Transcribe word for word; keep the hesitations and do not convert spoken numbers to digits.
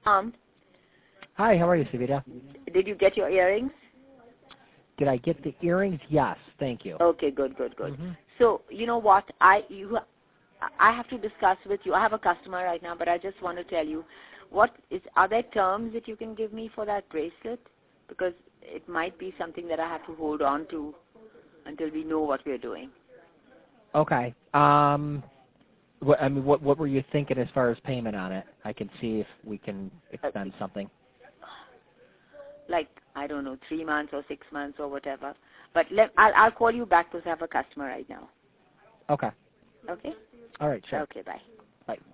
Um, Hi, how are you, Savita? did you get your earrings? Did I get the earrings? Yes, thank you. Okay, good, good, good. Mm-hmm. So you know what? I you I have to discuss with you. I have a customer right now, but I just want to tell you, what is are there terms that you can give me for that bracelet? Because it might be something that I have to hold on to until we know what we're doing. Okay. Um, what, I mean, what what were you thinking as far as payment on it? I can see if we can extend Uh, something. like I don't know, three months or six months or whatever. But let I'll I'll call you back because I have a customer right now. Okay. Okay. All right, sure. Okay. Bye. Bye.